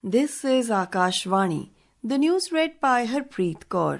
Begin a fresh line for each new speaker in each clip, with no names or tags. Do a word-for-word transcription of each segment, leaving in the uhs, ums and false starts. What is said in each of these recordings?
This is Akashvani. The news read by Harpreet Kaur.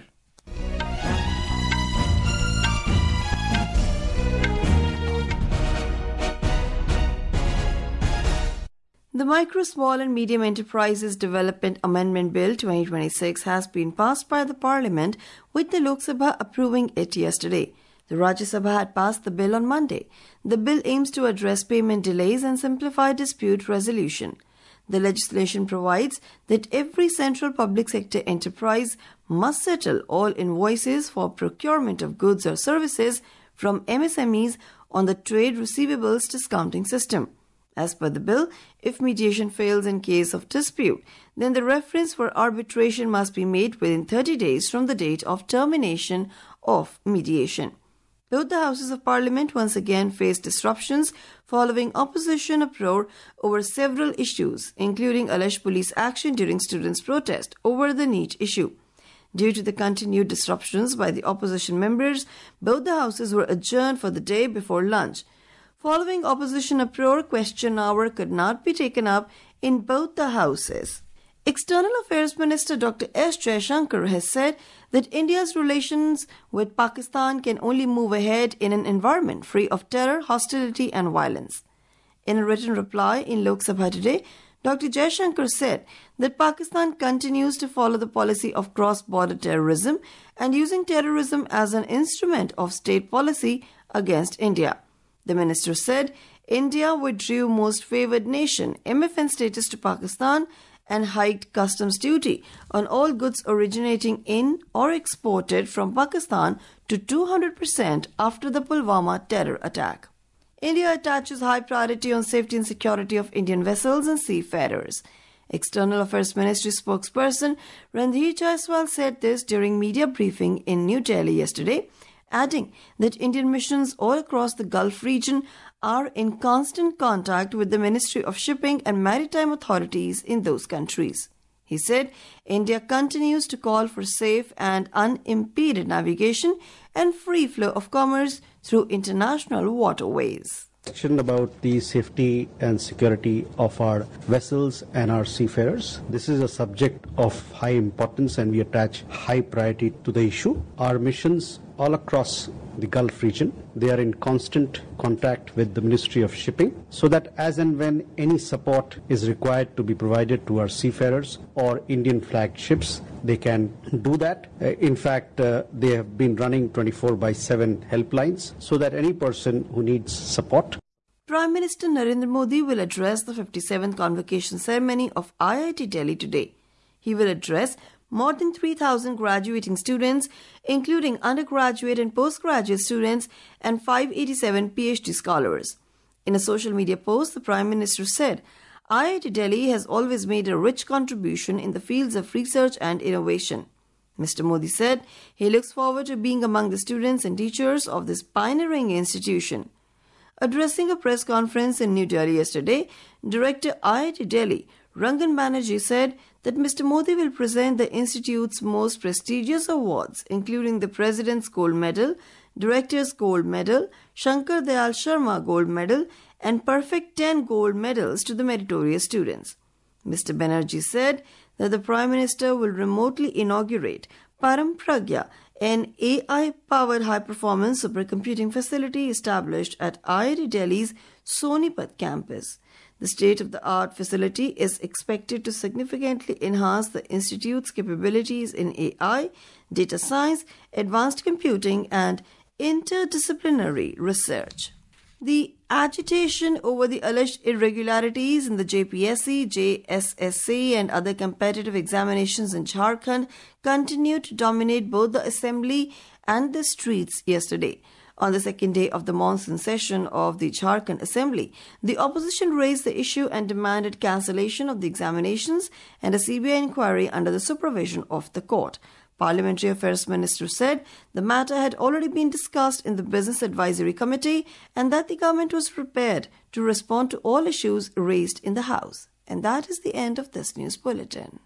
The Micro, Small and Medium Enterprises Development Amendment Bill twenty twenty-six has been passed by the Parliament, with the Lok Sabha approving it yesterday. The Rajya Sabha had passed the bill on Monday. The bill aims to address payment delays and simplify dispute resolution. The legislation provides that every central public sector enterprise must settle all invoices for procurement of goods or services from M S M Es on the Trade Receivables Discounting System. As per the bill, if mediation fails in case of dispute, then the reference for arbitration must be made within thirty days from the date of termination of mediation. Both the Houses of Parliament once again faced disruptions following opposition uproar over several issues, including alleged police action during students' protest over the NEET issue. Due to the continued disruptions by the opposition members, both the houses were adjourned for the day before lunch. Following opposition uproar, question hour could not be taken up in both the houses. External Affairs Minister Doctor S. Jaishankar has said that India's relations with Pakistan can only move ahead in an environment free of terror, hostility and violence. In a written reply in Lok Sabha today, Doctor Jaishankar said that Pakistan continues to follow the policy of cross-border terrorism and using terrorism as an instrument of state policy against India. The minister said India withdrew Most Favoured Nation M F N status to Pakistan and hiked customs duty on all goods originating in or exported from Pakistan to two hundred percent after the Pulwama terror attack. India attaches high priority on safety and security of Indian vessels and seafarers. External Affairs Ministry spokesperson Randhir Jaiswal said this during media briefing in New Delhi yesterday, adding that Indian missions all across the Gulf region are in constant contact with the Ministry of Shipping and Maritime authorities in those countries. He said India continues to call for safe and unimpeded navigation and free flow of commerce through international waterways.
About the safety and security of our vessels and our seafarers. This is a subject of high importance and we attach high priority to the issue. Our missions all across the Gulf region, they are in constant contact with the Ministry of Shipping so that as and when any support is required to be provided to our seafarers or Indian flagged ships, they can do that. Uh, in fact, uh, they have been running twenty-four by seven helplines so that any person who needs support.
Prime Minister Narendra Modi will address the fifty-seventh convocation ceremony of I I T Delhi today. He will address more than three thousand graduating students, including undergraduate and postgraduate students, and five hundred eighty-seven PhD scholars. In a social media post, the Prime Minister said, I I T Delhi has always made a rich contribution in the fields of research and innovation. Mister Modi said he looks forward to being among the students and teachers of this pioneering institution. Addressing a press conference in New Delhi yesterday, Director I I T Delhi, Rangan Banerjee, said that Mister Modi will present the institute's most prestigious awards, including the President's Gold Medal, Director's Gold Medal, Shankar Dayal Sharma Gold Medal, and Perfect ten Gold Medals to the meritorious students. Mister Banerjee said that the Prime Minister will remotely inaugurate Param Pragya, an A I-powered high-performance supercomputing facility established at I I T Delhi's Sonipat campus. The state-of-the-art facility is expected to significantly enhance the institute's capabilities in A I, data science, advanced computing, and interdisciplinary research. The agitation over the alleged irregularities in the J P S C, J S S C, and other competitive examinations in Jharkhand continued to dominate both the assembly and the streets yesterday. On the second day of the monsoon session of the Jharkhand Assembly, the opposition raised the issue and demanded cancellation of the examinations and a C B I inquiry under the supervision of the court. Parliamentary Affairs Minister said the matter had already been discussed in the Business Advisory Committee and that the government was prepared to respond to all issues raised in the House. And that is the end of this news bulletin.